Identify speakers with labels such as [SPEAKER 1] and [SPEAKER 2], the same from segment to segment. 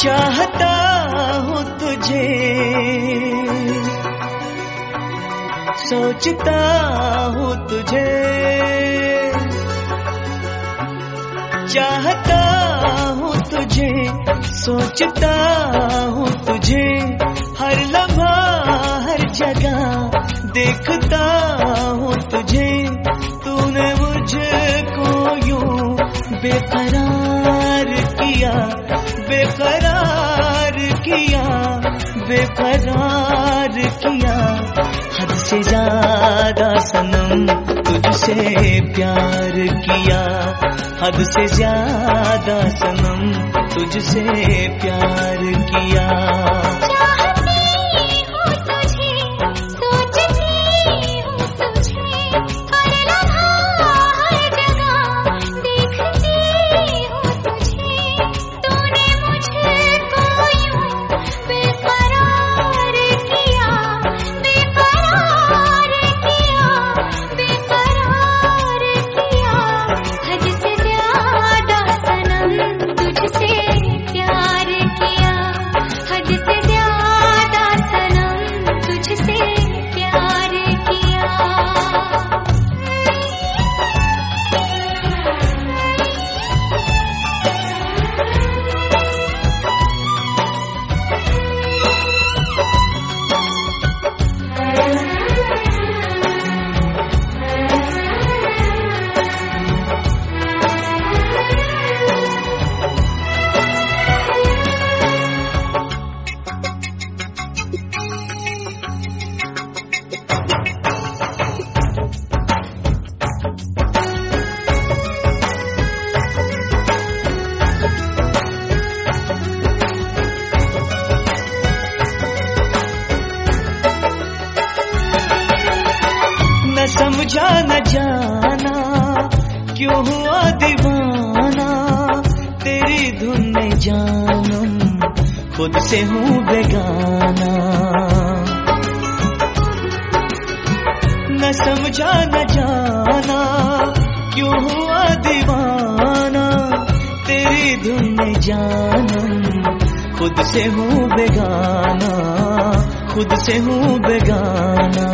[SPEAKER 1] चाहता हूँ तुझे, सोचता हूँ तुझे, चाहता हूँ तुझे, सोचता हूँ तुझे, हर लम्हा हर जगह देखता हूँ तुझे। तूने मुझको यूं बेकरार किया, बेकरार किया, बेकरार किया। हद से ज्यादा सनम तुझसे प्यार किया, हद से ज्यादा सनम तुझसे प्यार किया। समझा न जाना क्यों हुआ दीवाना, तेरी धुन में जानम खुद से हूँ बेगाना। न समझा न जाना क्यों हुआ दीवाना, तेरी धुन में जानम खुद से हूँ बेगाना, खुद से हूँ बेगाना।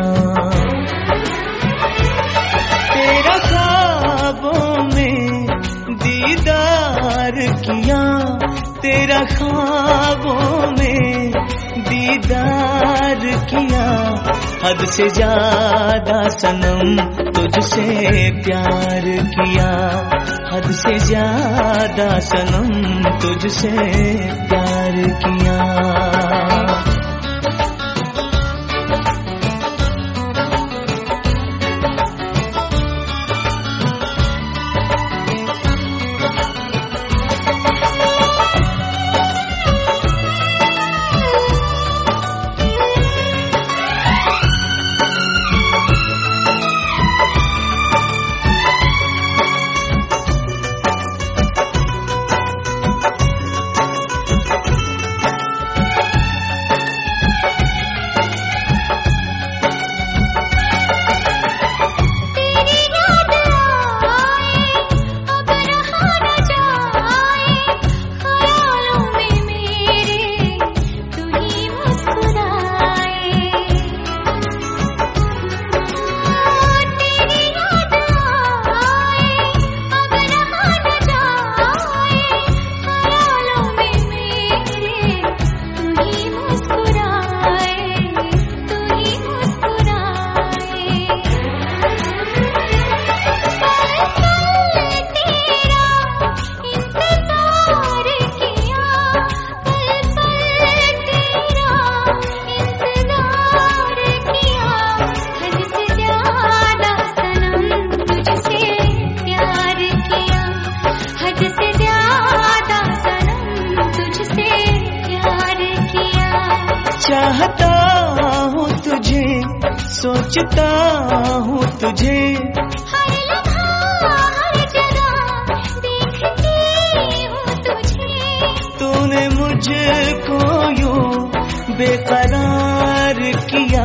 [SPEAKER 1] तेरा ख्वाबों में दीदार किया, तेरा ख्वाबों में दीदार किया। हद से ज्यादा सनम तुझसे प्यार किया, हद से ज्यादा सनम तुझसे प्यार किया। चाहता हूँ तुझे, सोचता हूँ तुझे,
[SPEAKER 2] हर लम्हा हर जगह देखती हूँ तुझे।
[SPEAKER 1] तूने मुझको यूं बेकरार किया,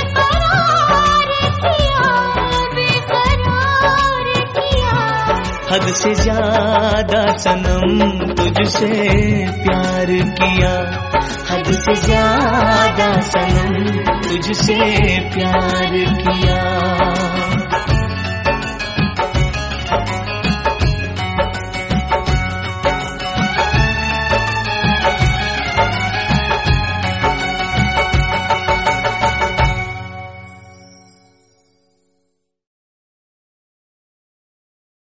[SPEAKER 2] बेकरार किया, बेकरार किया।
[SPEAKER 1] हद से ज्यादा सनम तुझसे प्यार किया, हद से ज्यादा सनम तुझसे प्यार किया।